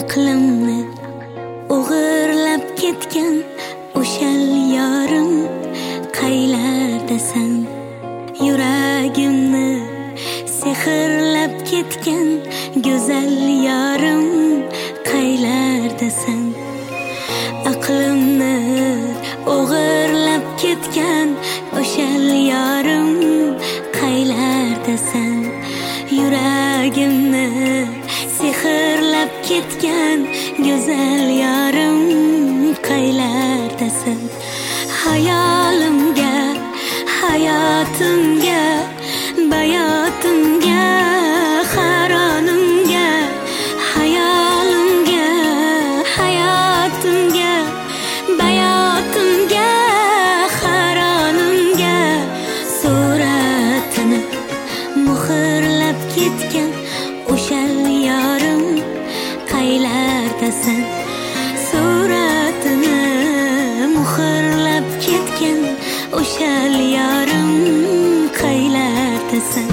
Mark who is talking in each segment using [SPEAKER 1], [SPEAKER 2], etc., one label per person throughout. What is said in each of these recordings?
[SPEAKER 1] aqlimni o'g'irlab ketgan o'shal yorim qaylardasan? Yuragimni sehrlab ketgan go'zal yorim qaylardasan? Aqlimni o'g'irlab ketgan o'shal yorim qaylardasan? Yuragimni sehrlab ketgan go'zal yorim qaylardasan? Hayolimga, hayotimga, bayotimga, haronimga, hayolimga, hayotimga, bayotimga, haronimga suratini muhrlab ketgan o'shal yorim qaylardasan? Suratini muhrlab ketgan o'shal yorim qaylardasan?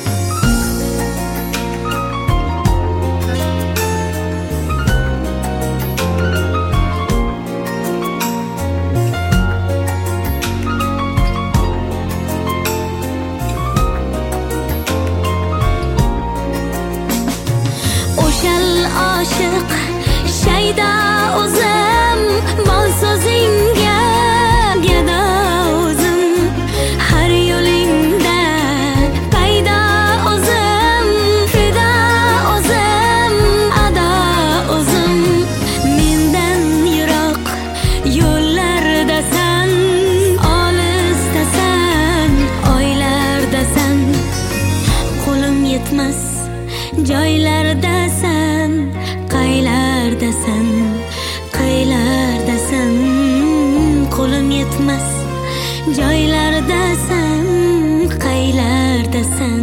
[SPEAKER 1] O'shal oshiq shayda o'zim bol so'zingga gado o'zim, har yo'lingda paydo o'zim, fido o'zim, ado o'zim. Mendan yiroq yo'llardasan, olisdasan, oylardasan, qo'lim yetmas joylardasan, qaylardasan, qaylardasan, qo'lim yetmas joylardasan, qaylardasan?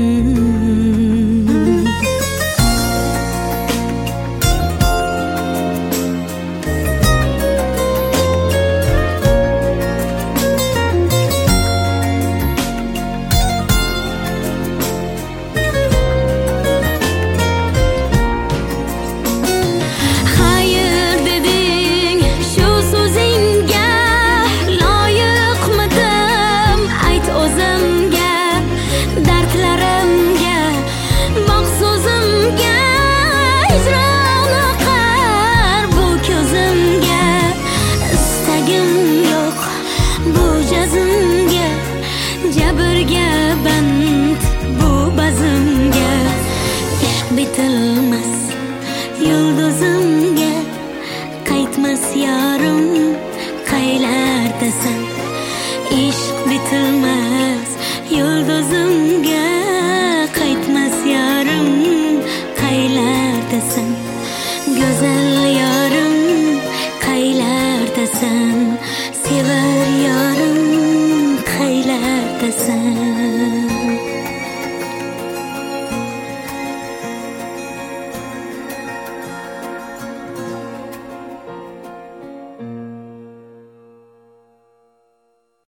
[SPEAKER 1] Jabrga band bu bazimga, ishq bitilmas yulduzimga, qaytmas yorim qaylardasan? Ishq bitilmas yulduzimga, qaytmas yorim qaylardasan? Go'zal yorim qaylardasan? Sevar yorim qaylardasan?